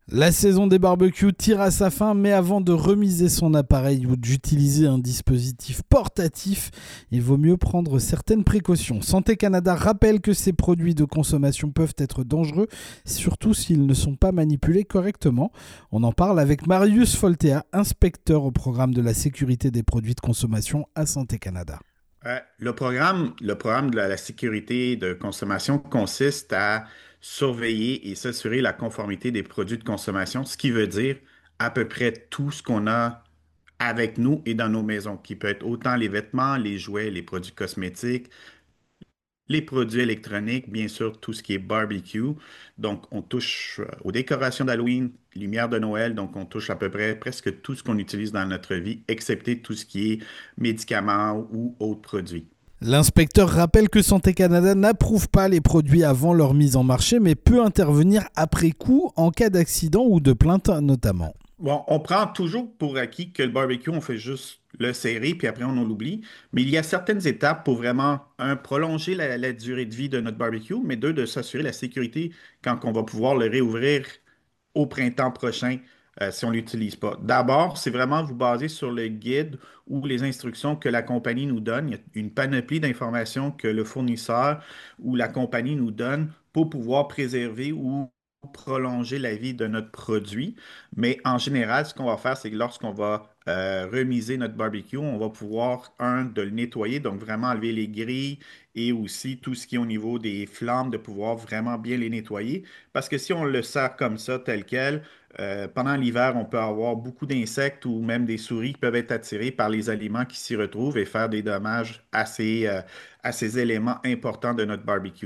La saison des barbecues tire à sa fin, mais avant de remiser son appareil ou d'utiliser un dispositif portatif, il vaut mieux prendre certaines précautions. Santé Canada rappelle que ces produits de consommation peuvent être dangereux, surtout s'ils ne sont pas manipulés correctement. On en parle avec Marius Foltea, inspecteur au programme de la sécurité des produits de consommation à Santé Canada. Le programme de la sécurité de consommation consiste à surveiller et s'assurer la conformité des produits de consommation, ce qui veut dire à peu près tout ce qu'on a avec nous et dans nos maisons, qui peut être autant les vêtements, les jouets, les produits cosmétiques, les produits électroniques, bien sûr, tout ce qui est barbecue. Donc, on touche aux décorations d'Halloween, lumière de Noël. Donc, on touche à peu près presque tout ce qu'on utilise dans notre vie, excepté tout ce qui est médicaments ou autres produits. L'inspecteur rappelle que Santé Canada n'approuve pas les produits avant leur mise en marché, mais peut intervenir après coup en cas d'accident ou de plainte notamment. Bon, on prend toujours pour acquis que le barbecue, on fait juste le serrer, puis après on l'oublie. Mais il y a certaines étapes pour vraiment, un, prolonger la durée de vie de notre barbecue, mais deux, de s'assurer la sécurité quand on va pouvoir le réouvrir au printemps prochain si on ne l'utilise pas. D'abord, c'est vraiment vous baser sur le guide ou les instructions que la compagnie nous donne. Il y a une panoplie d'informations que le fournisseur ou la compagnie nous donne pour pouvoir préserver ou prolonger la vie de notre produit. Mais en général, ce qu'on va faire, c'est que lorsqu'on va remiser notre barbecue, on va pouvoir, un, de le nettoyer, donc vraiment enlever les grilles et aussi tout ce qui est au niveau des flammes, de pouvoir vraiment bien les nettoyer. Parce que si on le sert comme ça, tel quel, pendant l'hiver, on peut avoir beaucoup d'insectes ou même des souris qui peuvent être attirés par les aliments qui s'y retrouvent et faire des dommages à ces éléments importants de notre barbecue.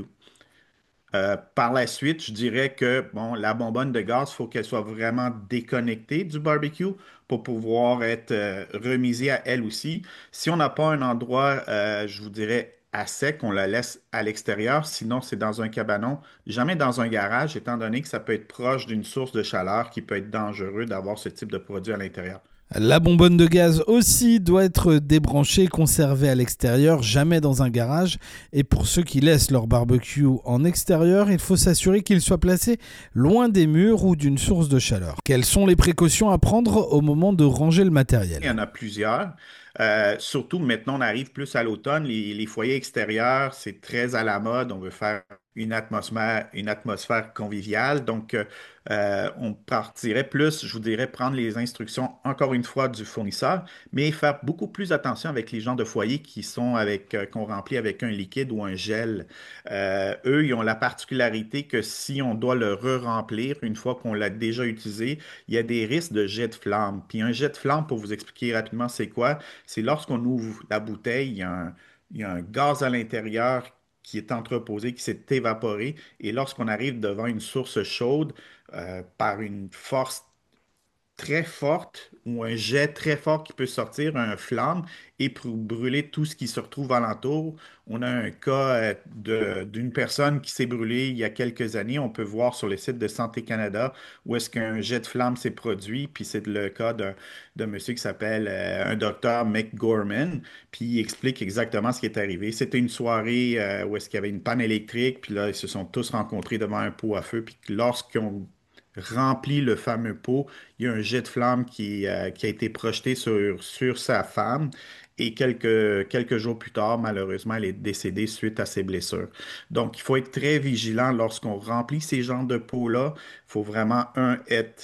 Par la suite, je dirais que bon, la bonbonne de gaz, il faut qu'elle soit vraiment déconnectée du barbecue pour pouvoir être remisée à elle aussi. Si on n'a pas un endroit, je vous dirais, à sec, on la laisse à l'extérieur. Sinon, c'est dans un cabanon, jamais dans un garage, étant donné que ça peut être proche d'une source de chaleur qui peut être dangereux d'avoir ce type de produit à l'intérieur. La bonbonne de gaz aussi doit être débranchée, conservée à l'extérieur, jamais dans un garage. Et pour ceux qui laissent leur barbecue en extérieur, il faut s'assurer qu'il soit placé loin des murs ou d'une source de chaleur. Quelles sont les précautions à prendre au moment de ranger le Il y matériel? en a plusieurs. Surtout maintenant, on arrive plus à l'automne. Les foyers extérieurs, c'est très à la mode. On veut faire une atmosphère conviviale. Donc, on partirait plus, je vous dirais, prendre les instructions, encore une fois, du fournisseur, mais faire beaucoup plus attention avec les gens de foyer qui sont qu'on remplit avec un liquide ou un gel. Eux, ils ont la particularité que si on doit le re-remplir une fois qu'on l'a déjà utilisé, il y a des risques de jet de flamme. Puis un jet de flamme, pour vous expliquer rapidement c'est quoi, c'est lorsqu'on ouvre la bouteille, il y a un gaz à l'intérieur qui est entreposé, qui s'est évaporé, et lorsqu'on arrive devant une source chaude, par une force très forte ou un jet très fort qui peut sortir, un flamme, et pour brûler tout ce qui se retrouve alentour. On a un cas d'une personne qui s'est brûlée il y a quelques années. On peut voir sur le site de Santé Canada où est-ce qu'un jet de flamme s'est produit. Puis c'est le cas d'un monsieur qui s'appelle un docteur McGorman. Puis il explique exactement ce qui est arrivé. C'était une soirée où est-ce qu'il y avait une panne électrique. Puis là, ils se sont tous rencontrés devant un pot à feu. Puis lorsqu'ils ont rempli le fameux pot, il y a un jet de flamme qui a été projeté sur sa femme et quelques jours plus tard, malheureusement, elle est décédée suite à ses blessures. Donc, il faut être très vigilant lorsqu'on remplit ces genres de pots-là. Il faut vraiment, un,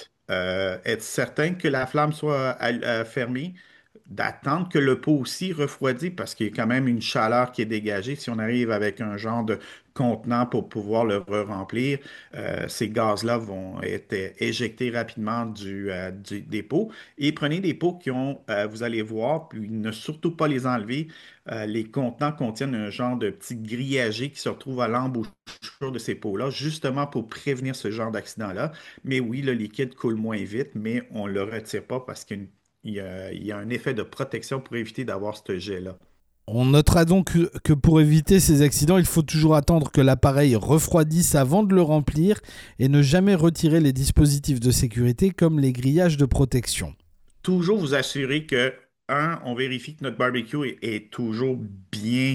être certain que la flamme soit fermée, d'attendre que le pot aussi refroidit parce qu'il y a quand même une chaleur qui est dégagée. Si on arrive avec un genre de contenant pour pouvoir le re-remplir, ces gaz-là vont être éjectés rapidement des pots. Et prenez des pots qui ont, vous allez voir, puis ne surtout pas les enlever. Les contenants contiennent un genre de petit grillagé qui se retrouve à l'embouchure de ces pots-là, justement pour prévenir ce genre d'accident-là. Mais oui, le liquide coule moins vite, mais on ne le retire pas parce qu'il y a un effet de protection pour éviter d'avoir ce jet-là. On notera donc que pour éviter ces accidents, il faut toujours attendre que l'appareil refroidisse avant de le remplir et ne jamais retirer les dispositifs de sécurité comme les grillages de protection. Toujours vous assurer que, un, on vérifie que notre barbecue est toujours bien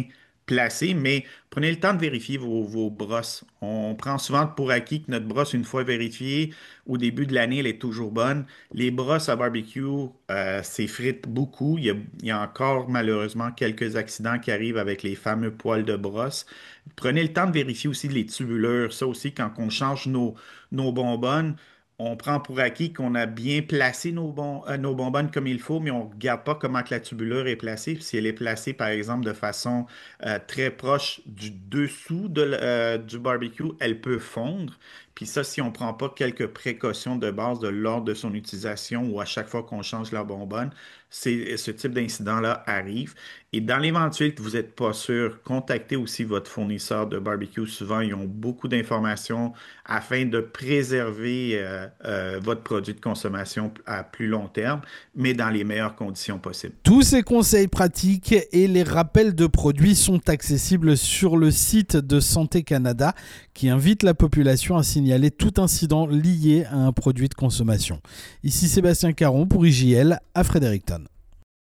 placé, mais prenez le temps de vérifier vos brosses. On prend souvent pour acquis que notre brosse, une fois vérifiée, au début de l'année, elle est toujours bonne. Les brosses à barbecue s'effritent beaucoup. Il y a encore malheureusement quelques accidents qui arrivent avec les fameux poils de brosse. Prenez le temps de vérifier aussi les tubulures. Ça aussi, quand on change nos bonbonnes, on prend pour acquis qu'on a bien placé nos bonbonnes comme il faut, mais on ne regarde pas comment que la tubulure est placée. Si elle est placée, par exemple, de façon très proche du dessous du barbecue, elle peut fondre. Puis ça, si on ne prend pas quelques précautions de base de lors de son utilisation ou à chaque fois qu'on change la bonbonne, ce type d'incident-là arrive. Et dans l'éventuel que vous n'êtes pas sûr, contactez aussi votre fournisseur de barbecue. Souvent, ils ont beaucoup d'informations afin de préserver votre produit de consommation à plus long terme, mais dans les meilleures conditions possibles. Tous ces conseils pratiques et les rappels de produits sont accessibles sur le site de Santé Canada qui invite la population à signaler tout incident lié à un produit de consommation. Ici Sébastien Caron pour IJL à Fredericton.